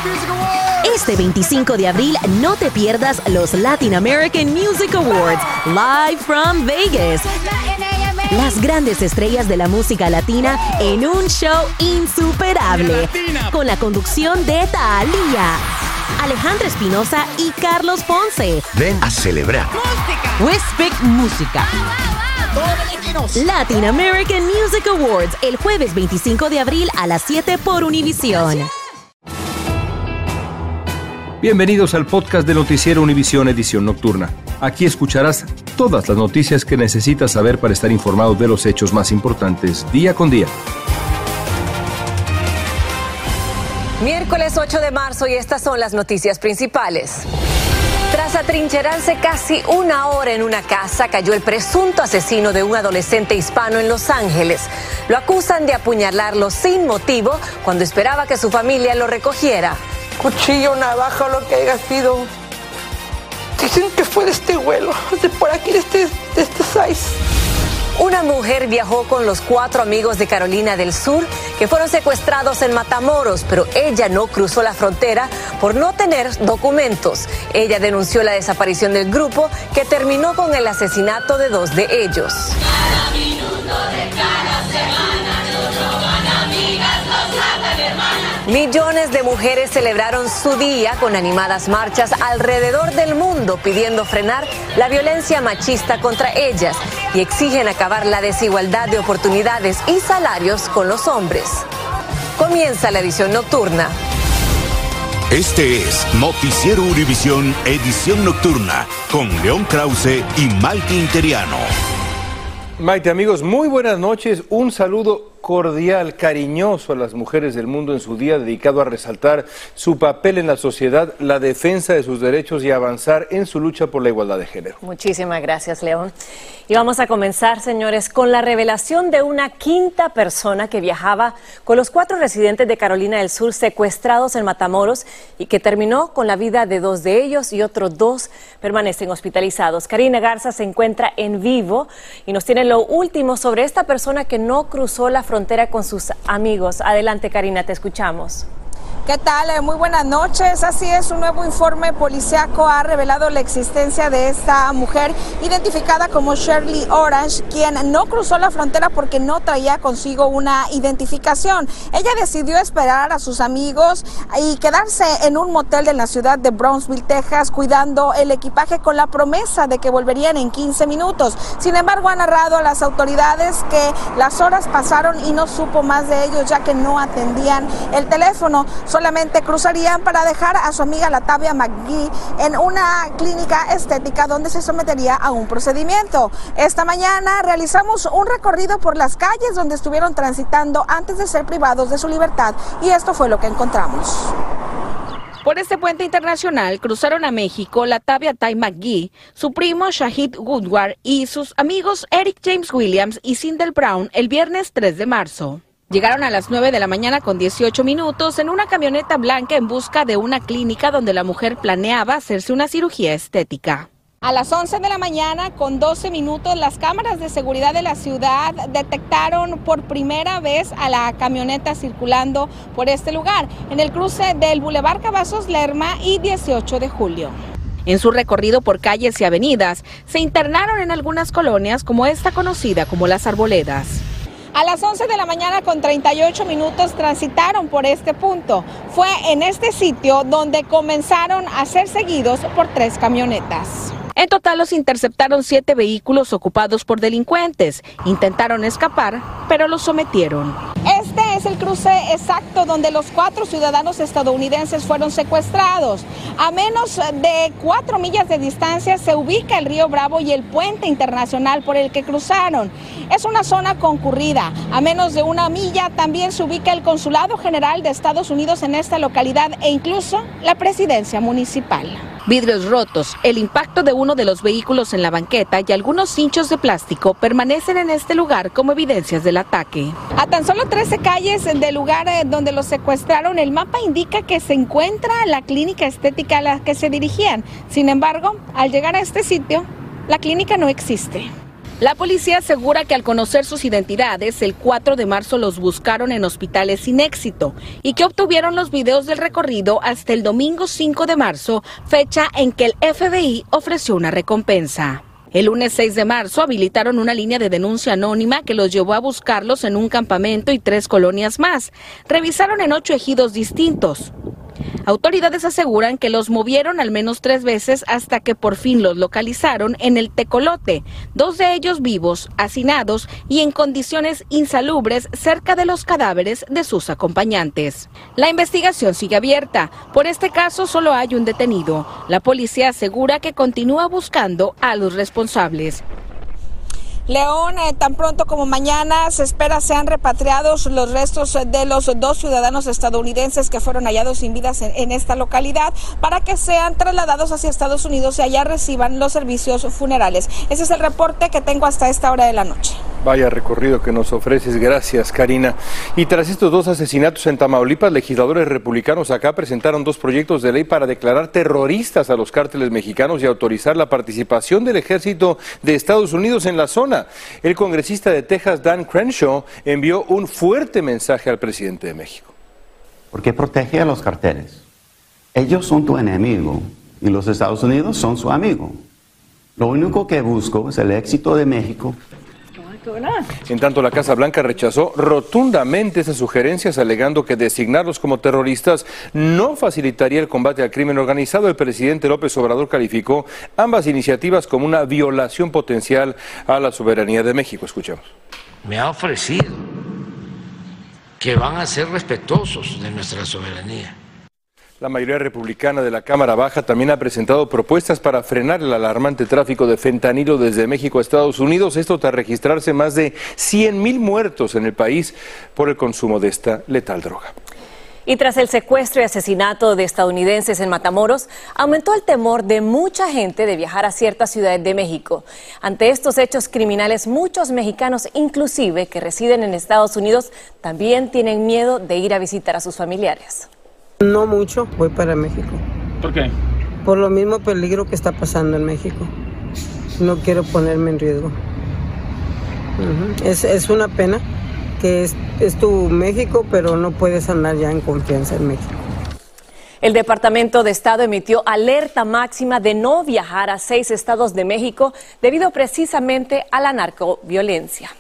Este 25 de abril no te pierdas los Latin American Music Awards, live from Vegas. Las grandes estrellas de la música latina en un show insuperable, con la conducción de Thalía, Alejandra Espinosa y Carlos Ponce. Ven a celebrar. We Speak Música. Latin American Music Awards, el jueves 25 de abril a las 7 por Univisión. Bienvenidos al podcast de Noticiero Univisión Edición Nocturna. Aquí escucharás todas las noticias que necesitas saber para estar informado de los hechos más importantes día con día. Miércoles 8 de marzo y estas son las noticias principales. Tras atrincherarse casi una hora en una casa, cayó el presunto asesino de un adolescente hispano en Los Ángeles. Lo acusan de apuñalarlo sin motivo cuando esperaba que su familia lo recogiera. Cuchillo, navaja, lo que haya sido. Dicen que fue de este vuelo, de por aquí, de este size. Una mujer viajó con los 4 amigos de Carolina del Sur que fueron secuestrados en Matamoros, pero ella no cruzó la frontera por no tener documentos. Ella denunció la desaparición del grupo, que terminó con el asesinato de 2 de ellos. Cada minuto de cada semana nos roban amigas, nos matan hermanas. Millones de mujeres celebraron su día con animadas marchas alrededor del mundo pidiendo frenar la violencia machista contra ellas y exigen acabar la desigualdad de oportunidades y salarios con los hombres. Comienza la edición nocturna. Este es Noticiero Univisión Edición Nocturna con León Krause y Maite Interiano. Maite, amigos, muy buenas noches. Un saludo cordial, cariñoso a las mujeres del mundo en su día dedicado a resaltar su papel en la sociedad, la defensa de sus derechos y avanzar en su lucha por la igualdad de género. Muchísimas gracias, León. Y vamos a comenzar, señores, con la revelación de una quinta persona que viajaba con los 4 residentes de Carolina del Sur secuestrados en Matamoros y que terminó con la vida de 2 de ellos y otros 2 permanecen hospitalizados. Karina Garza se encuentra en vivo y nos tiene lo último sobre esta persona que no cruzó la frontera con sus amigos. Adelante, Karina, te escuchamos. ¿Qué tal? Muy buenas noches. Así es, un nuevo informe policiaco ha revelado la existencia de esta mujer identificada como Shirley Orange, quien no cruzó la frontera porque no traía consigo una identificación. Ella decidió esperar a sus amigos y quedarse en un motel de la ciudad de Brownsville, Texas, cuidando el equipaje con la promesa de que volverían en 15 minutos. Sin embargo, ha narrado a las autoridades que las horas pasaron y no supo más de ellos, ya que no atendían el teléfono. Solamente cruzarían para dejar a su amiga Latavia McGee en una clínica estética donde se sometería a un procedimiento. Esta mañana realizamos un recorrido por las calles donde estuvieron transitando antes de ser privados de su libertad y esto fue lo que encontramos. Por este puente internacional cruzaron a México Latavia Ty McGee, su primo Shahid Woodward y sus amigos Eric James Williams y Sindel Brown el viernes 3 de marzo. Llegaron a las 9 de la mañana con 18 minutos en una camioneta blanca en busca de una clínica donde la mujer planeaba hacerse una cirugía estética. A las 11 de la mañana con 12 minutos las cámaras de seguridad de la ciudad detectaron por primera vez a la camioneta circulando por este lugar, en el cruce del Boulevard Cavazos Lerma y 18 de julio. En su recorrido por calles y avenidas, se internaron en algunas colonias como esta conocida como Las Arboledas. A las 11 de la mañana con 38 minutos transitaron por este punto. Fue en este sitio donde comenzaron a ser seguidos por 3 camionetas. En total los interceptaron 7 vehículos ocupados por delincuentes. Intentaron escapar, pero los sometieron. Este es el cruce exacto donde los 4 ciudadanos estadounidenses fueron secuestrados. A menos de 4 millas de distancia se ubica el río Bravo y el puente internacional por el que cruzaron. Es una zona concurrida. A menos de 1 milla también se ubica el Consulado General de Estados Unidos en esta localidad e incluso la presidencia municipal. Vidrios rotos, el impacto de uno de los vehículos en la banqueta y algunos cinchos de plástico permanecen en este lugar como evidencias del ataque. A tan solo 13 calles del lugar donde los secuestraron, el mapa indica que se encuentra la clínica estética a la que se dirigían. Sin embargo, al llegar a este sitio, la clínica no existe. La policía asegura que al conocer sus identidades, el 4 de marzo los buscaron en hospitales sin éxito y que obtuvieron los videos del recorrido hasta el domingo 5 de marzo, fecha en que el FBI ofreció una recompensa. El lunes 6 de marzo habilitaron una línea de denuncia anónima que los llevó a buscarlos en un campamento y 3 colonias más. Revisaron en 8 ejidos distintos. Autoridades aseguran que los movieron al menos 3 veces hasta que por fin los localizaron en el Tecolote, 2 de ellos vivos, hacinados y en condiciones insalubres cerca de los cadáveres de sus acompañantes. La investigación sigue abierta. Por este caso solo hay un detenido. La policía asegura que continúa buscando a los responsables. León, tan pronto como mañana se espera sean repatriados los restos de los 2 ciudadanos estadounidenses que fueron hallados sin vidas en esta localidad para que sean trasladados hacia Estados Unidos y allá reciban los servicios funerales. Ese es el reporte que tengo hasta esta hora de la noche. Vaya recorrido que nos ofreces, gracias Karina. Y tras estos 2 asesinatos en Tamaulipas, legisladores republicanos acá presentaron 2 proyectos de ley para declarar terroristas a los cárteles mexicanos y autorizar la participación del ejército de Estados Unidos en la zona. El congresista de Texas, Dan Crenshaw, envió un fuerte mensaje al presidente de México. Porque protege a los carteles. Ellos son tu enemigo y los Estados Unidos son su amigo. Lo único que busco es el éxito de México. En tanto, la Casa Blanca rechazó rotundamente esas sugerencias, alegando que designarlos como terroristas no facilitaría el combate al crimen organizado. El presidente López Obrador calificó ambas iniciativas como una violación potencial a la soberanía de México. Escuchemos. Me ha ofrecido que van a ser respetuosos de nuestra soberanía. La mayoría republicana de la Cámara Baja también ha presentado propuestas para frenar el alarmante tráfico de fentanilo desde México a Estados Unidos, esto tras registrarse más de 100,000 muertos en el país por el consumo de esta letal droga. Y tras el secuestro y asesinato de estadounidenses en Matamoros, aumentó el temor de mucha gente de viajar a ciertas ciudades de México. Ante estos hechos criminales, muchos mexicanos, inclusive que residen en Estados Unidos, también tienen miedo de ir a visitar a sus familiares. No mucho, voy para México. ¿Por qué? Por lo mismo peligro que está pasando en México. No quiero ponerme en riesgo. Es una pena que es tu México, pero no puedes andar ya en confianza en México. El Departamento de Estado emitió alerta máxima de no viajar a 6 estados de México debido precisamente a la narcoviolencia.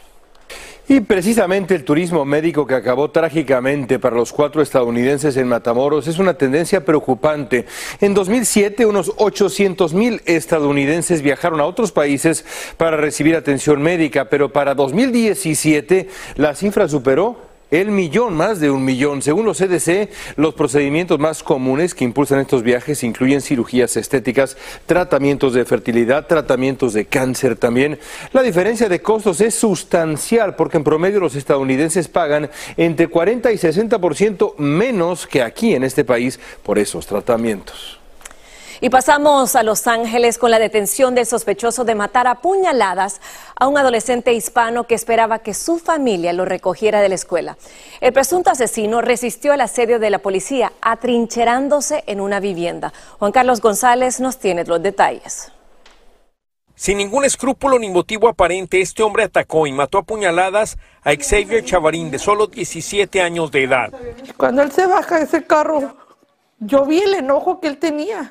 Y precisamente el turismo médico que acabó trágicamente para los 4 estadounidenses en Matamoros es una tendencia preocupante. En 2007, unos 800,000 estadounidenses viajaron a otros países para recibir atención médica, pero para 2017 la cifra superó el millón, más de 1 millón. Según los CDC, los procedimientos más comunes que impulsan estos viajes incluyen cirugías estéticas, tratamientos de fertilidad, tratamientos de cáncer también. La diferencia de costos es sustancial porque en promedio los estadounidenses pagan entre 40 y 60% menos que aquí en este país por esos tratamientos. Y pasamos a Los Ángeles con la detención del sospechoso de matar a puñaladas a un adolescente hispano que esperaba que su familia lo recogiera de la escuela. El presunto asesino resistió el asedio de la policía, atrincherándose en una vivienda. Juan Carlos González nos tiene los detalles. Sin ningún escrúpulo ni motivo aparente, este hombre atacó y mató a puñaladas a Xavier Chavarín, de solo 17 años de edad. Cuando él se baja de ese carro, yo vi el enojo que él tenía.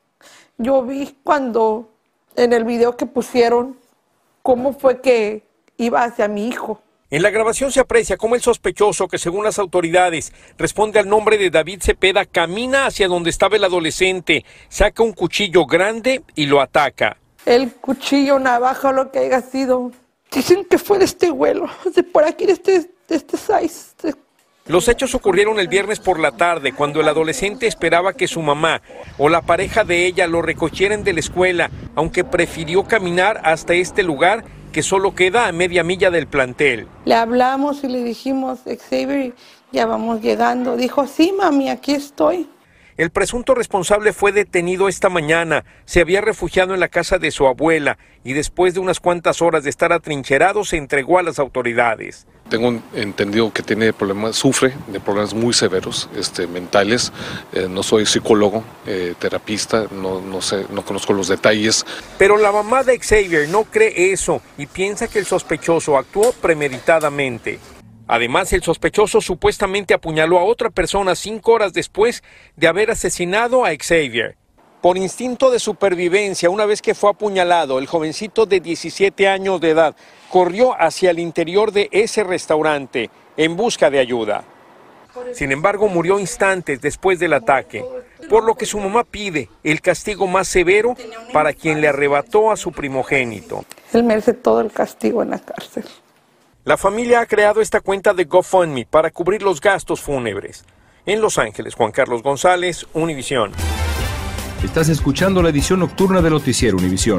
Yo vi cuando en el video que pusieron cómo fue que iba hacia mi hijo. En la grabación se aprecia cómo el sospechoso, que según las autoridades responde al nombre de David Cepeda, camina hacia donde estaba el adolescente, saca un cuchillo grande y lo ataca. El cuchillo, navaja, lo que haya sido. Dicen que fue de este vuelo, de por aquí, de este size. Los hechos ocurrieron el viernes por la tarde, cuando el adolescente esperaba que su mamá o la pareja de ella lo recogieran de la escuela, aunque prefirió caminar hasta este lugar que solo queda a media milla del plantel. Le hablamos y le dijimos, Xavier, ya vamos llegando. Dijo, sí, mami, aquí estoy. El presunto responsable fue detenido esta mañana. Se había refugiado en la casa de su abuela y después de unas cuantas horas de estar atrincherado se entregó a las autoridades. tengo entendido que tiene sufre de problemas muy severos, mentales. No soy psicólogo, terapista, no sé, no conozco los detalles. Pero la mamá de Xavier no cree eso y piensa que el sospechoso actuó premeditadamente. Además, el sospechoso supuestamente apuñaló a otra persona 5 horas después de haber asesinado a Xavier. Por instinto de supervivencia, una vez que fue apuñalado, el jovencito de 17 años de edad corrió hacia el interior de ese restaurante en busca de ayuda. Sin embargo, murió instantes después del ataque, por lo que su mamá pide el castigo más severo para quien le arrebató a su primogénito. Él merece todo el castigo en la cárcel. La familia ha creado esta cuenta de GoFundMe para cubrir los gastos fúnebres. En Los Ángeles, Juan Carlos González, Univisión. Estás escuchando la edición nocturna de Noticiero Univisión.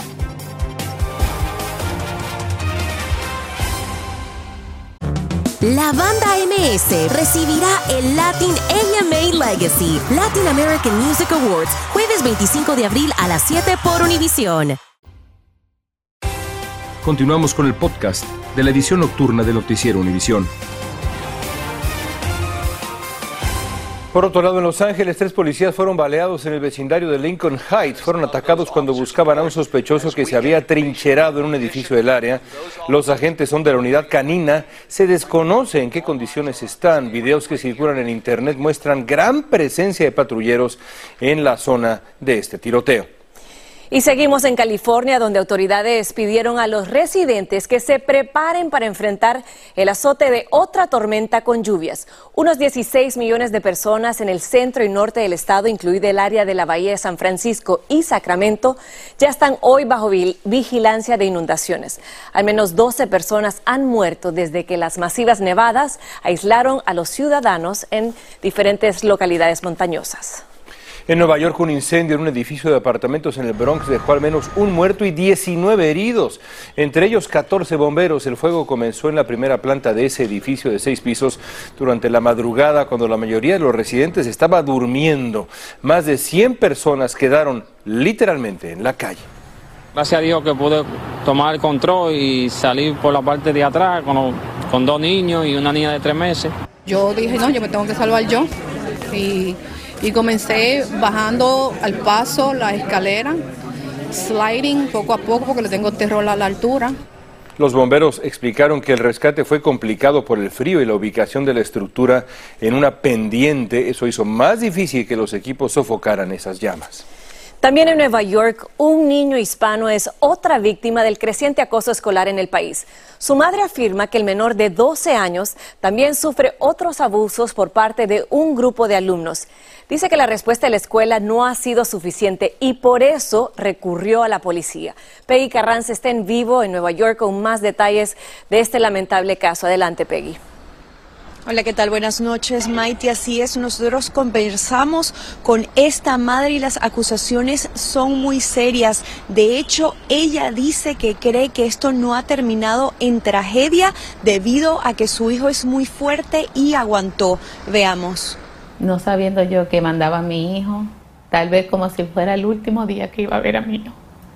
La banda MS recibirá el Latin AMA Legacy Latin American Music Awards jueves 25 de abril a las 7 por Univisión. Continuamos con el podcast de la edición nocturna de Noticiero Univisión. Por otro lado, en Los Ángeles, 3 policías fueron baleados en el vecindario de Lincoln Heights. Fueron atacados cuando buscaban a un sospechoso que se había trincherado en un edificio del área. Los agentes son de la unidad canina. Se desconoce en qué condiciones están. Videos que circulan en internet muestran gran presencia de patrulleros en la zona de este tiroteo. Y seguimos en California, donde autoridades pidieron a los residentes que se preparen para enfrentar el azote de otra tormenta con lluvias. Unos 16 millones de personas en el centro y norte del estado, incluido el área de la Bahía de San Francisco y Sacramento, ya están hoy bajo vigilancia de inundaciones. Al menos 12 personas han muerto desde que las masivas nevadas aislaron a los ciudadanos en diferentes localidades montañosas. En Nueva York, un incendio en un edificio de apartamentos en el Bronx dejó al menos un muerto y 19 heridos, entre ellos 14 bomberos. El fuego comenzó en la primera planta de ese edificio de 6 pisos durante la madrugada, cuando la mayoría de los residentes estaba durmiendo. Más de 100 personas quedaron literalmente en la calle. Gracias a Dios que pude tomar el control y salir por la parte de atrás con 2 niños y una niña de 3 meses. Yo dije, no, yo me tengo que salvar yo. Y comencé bajando al paso la escalera, sliding poco a poco porque le tengo terror a la altura. Los bomberos explicaron que el rescate fue complicado por el frío y la ubicación de la estructura en una pendiente. Eso hizo más difícil que los equipos sofocaran esas llamas. También en Nueva York, un niño hispano es otra víctima del creciente acoso escolar en el país. Su madre afirma que el menor de 12 años también sufre otros abusos por parte de un grupo de alumnos. Dice que la respuesta de la escuela no ha sido suficiente y por eso recurrió a la policía. Peggy Carranza está en vivo en Nueva York con más detalles de este lamentable caso. Adelante, Peggy. Hola, ¿qué tal? Buenas noches, Maite. Así es, nosotros conversamos con esta madre y las acusaciones son muy serias. De hecho, ella dice que cree que esto no ha terminado en tragedia debido a que su hijo es muy fuerte y aguantó. Veamos. No sabiendo yo que mandaba a mi hijo, tal vez como si fuera el último día que iba a ver a mi hijo.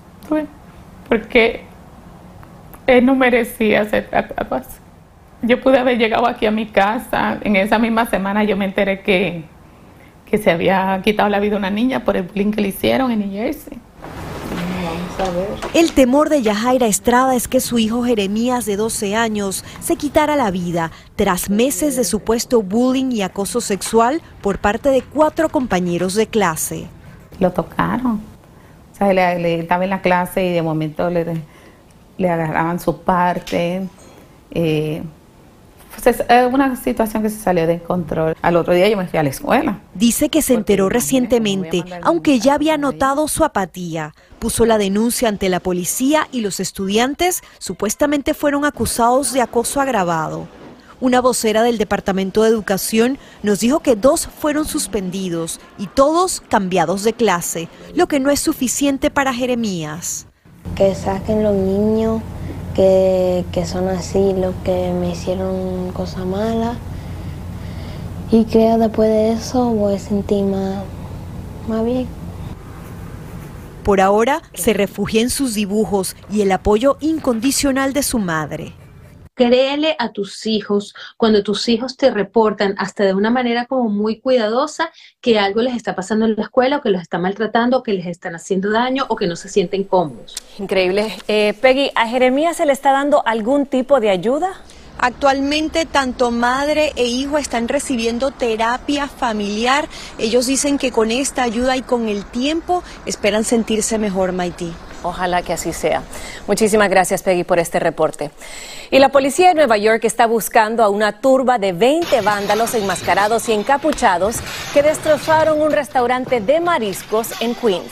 Porque él no merecía ser tratado así. Yo pude haber llegado aquí a mi casa, en esa misma semana yo me enteré que se había quitado la vida una niña por el bullying que le hicieron en New Jersey. Vamos a ver. El temor de Yajaira Estrada es que su hijo Jeremías, de 12 años, se quitara la vida tras meses de supuesto bullying y acoso sexual por parte de 4 compañeros de clase. Lo tocaron. O sea, le estaba en la clase y de momento le agarraban su parte. Es una situación que se salió de control. Al otro día yo me fui a la escuela. Dice que se enteró recientemente, aunque ya había notado su apatía. Puso la denuncia ante la policía y los estudiantes supuestamente fueron acusados de acoso agravado. Una vocera del Departamento de Educación nos dijo que 2 fueron suspendidos y todos cambiados de clase, lo que no es suficiente para Jeremías. Que saquen los niños que son así, los que me hicieron cosas malas, y creo después de eso voy a sentir más bien. Por ahora se refugia en sus dibujos y el apoyo incondicional de su madre. créele a tus hijos cuando tus hijos te reportan hasta de una manera como muy cuidadosa que algo les está pasando en la escuela o que los están maltratando o que les están haciendo daño o que no se sienten cómodos. Increíble. Peggy, ¿a Jeremías se le está dando algún tipo de ayuda? Actualmente tanto madre e hijo están recibiendo terapia familiar. Ellos dicen que con esta ayuda y con el tiempo esperan sentirse mejor, Maití. Ojalá que así sea. Muchísimas gracias, Peggy, por este reporte. Y la policía de Nueva York está buscando a una turba de 20 vándalos enmascarados y encapuchados que destrozaron un restaurante de mariscos en Queens.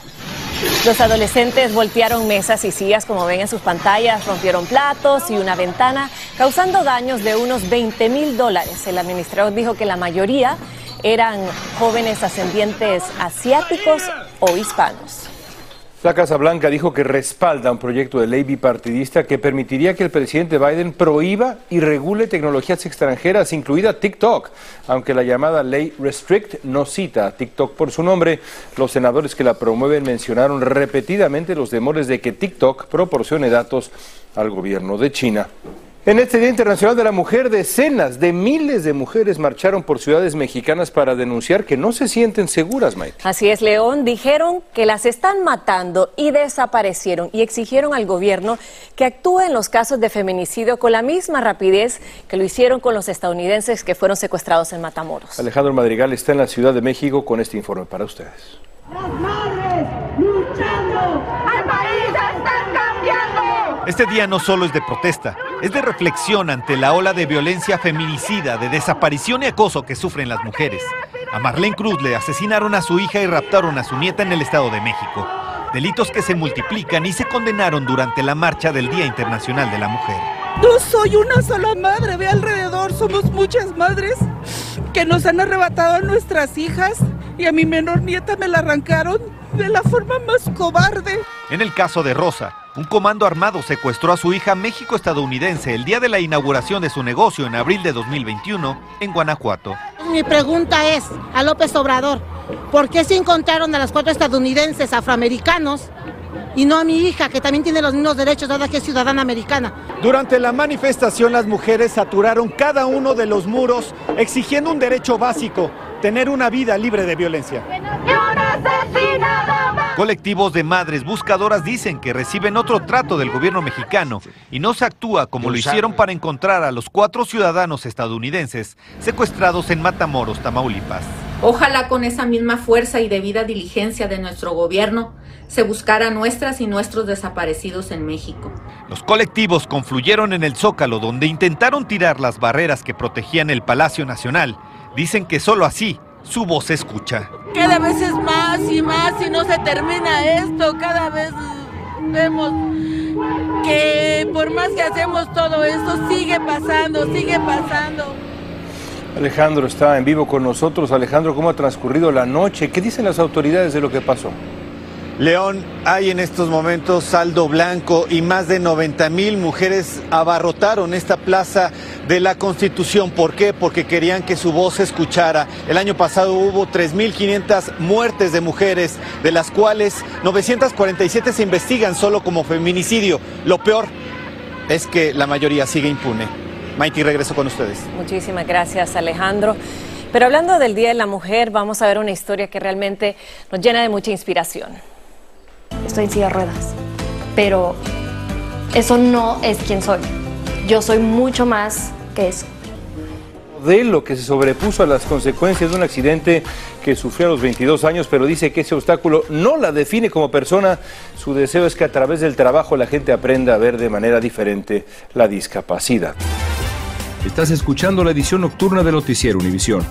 Los adolescentes voltearon mesas y sillas, como ven en sus pantallas, rompieron platos y una ventana, causando daños de unos $20,000. El administrador dijo que la mayoría eran jóvenes ascendientes asiáticos o hispanos. La Casa Blanca dijo que respalda un proyecto de ley bipartidista que permitiría que el presidente Biden prohíba y regule tecnologías extranjeras, incluida TikTok. Aunque la llamada ley Restrict no cita a TikTok por su nombre, los senadores que la promueven mencionaron repetidamente los temores de que TikTok proporcione datos al gobierno de China. En este Día Internacional de la Mujer, decenas de miles de mujeres marcharon por ciudades mexicanas para denunciar que no se sienten seguras, Maite. Así es, León. Dijeron que las están matando y desaparecieron y exigieron al gobierno que actúe en los casos de feminicidio con la misma rapidez que lo hicieron con los estadounidenses que fueron secuestrados en Matamoros. Alejandro Madrigal está en la Ciudad de México con este informe para ustedes. Las madres luchando, al país están cambiando. Este día no solo es de protesta, es de reflexión ante la ola de violencia feminicida, de desaparición y acoso que sufren las mujeres. A Marlene Cruz le asesinaron a su hija y raptaron a su nieta en el Estado de México. Delitos que se multiplican y se condenaron durante la marcha del Día Internacional de la Mujer. No soy una sola madre, ve alrededor, somos muchas madres que nos han arrebatado a nuestras hijas y a mi menor nieta me la arrancaron de la forma más cobarde. En el caso de Rosa, un comando armado secuestró a su hija México-estadounidense el día de la inauguración de su negocio en abril de 2021 en Guanajuato. Mi pregunta es a López Obrador, ¿por qué se encontraron a las 4 estadounidenses afroamericanos y no a mi hija, que también tiene los mismos derechos, dada que es ciudadana americana? Durante la manifestación, las mujeres saturaron cada uno de los muros exigiendo un derecho básico, tener una vida libre de violencia. Colectivos de madres buscadoras dicen que reciben otro trato del gobierno mexicano y no se actúa como lo hicieron para encontrar a los 4 ciudadanos estadounidenses secuestrados en Matamoros, Tamaulipas. Ojalá con esa misma fuerza y debida diligencia de nuestro gobierno se buscara a nuestras y nuestros desaparecidos en México. Los colectivos confluyeron en el Zócalo, donde intentaron tirar las barreras que protegían el Palacio Nacional. Dicen que solo así su voz se escucha. Cada vez es más y no se termina esto, cada vez vemos que por más que hacemos todo esto sigue pasando. Alejandro está en vivo con nosotros. Alejandro, ¿cómo ha transcurrido la noche? ¿Qué dicen las autoridades de lo que pasó? León, hay en estos momentos saldo blanco y más de 90,000 mujeres abarrotaron esta plaza de la Constitución. ¿Por qué? Porque querían que su voz se escuchara. El año pasado hubo 3,500 muertes de mujeres, de las cuales 947 se investigan solo como feminicidio. Lo peor es que la mayoría sigue impune. Maite, regreso con ustedes. Muchísimas gracias, Alejandro. Pero hablando del Día de la Mujer, vamos a ver una historia que realmente nos llena de mucha inspiración. Estoy en silla de ruedas, pero eso no es quien soy. Yo soy mucho más que eso. Modelo que se sobrepuso a las consecuencias de un accidente que sufrió a los 22 años, pero dice que ese obstáculo no la define como persona. Su deseo es que a través del trabajo la gente aprenda a ver de manera diferente la discapacidad. Estás escuchando la edición nocturna de Noticiero Univisión.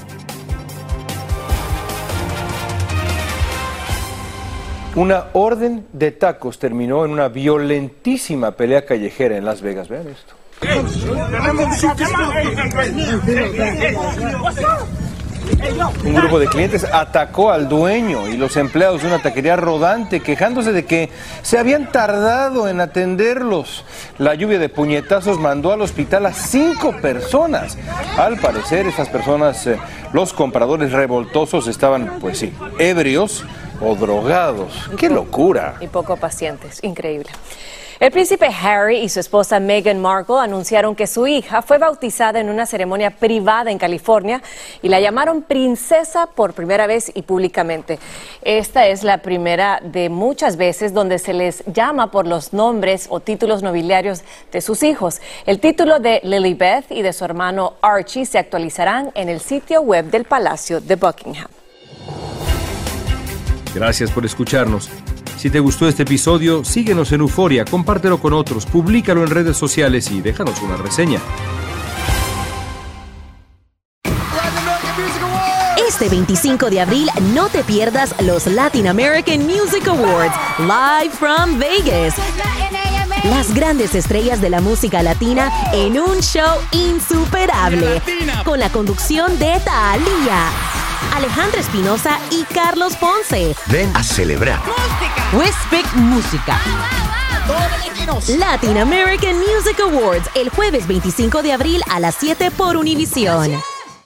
Una orden de tacos terminó en una violentísima pelea callejera en Las Vegas. Vean esto. Un grupo de clientes atacó al dueño y los empleados de una taquería rodante, quejándose de que se habían tardado en atenderlos. La lluvia de puñetazos mandó al hospital a 5 personas. Al parecer, estas personas, los compradores revoltosos, estaban, pues sí, ebrios o drogados. ¡Qué locura! Y poco pacientes, increíble. El príncipe Harry y su esposa Meghan Markle anunciaron que su hija fue bautizada en una ceremonia privada en California y la llamaron princesa por primera vez y públicamente. Esta es la primera de muchas veces donde se les llama por los nombres o títulos nobiliarios de sus hijos. El título de Lilibet y de su hermano Archie se actualizarán en el sitio web del Palacio de Buckingham. Gracias por escucharnos. Si te gustó este episodio, síguenos en Euforia, compártelo con otros, públicalo en redes sociales y déjanos una reseña. Este 25 de abril no te pierdas los Latin American Music Awards, live from Vegas. Las grandes estrellas de la música latina en un show insuperable, con la conducción de Thalía, Alejandra Espinosa y Carlos Ponce. Ven a celebrar. We Speak Música. Latin American Music Awards, el jueves 25 de abril a las 7 por Univisión.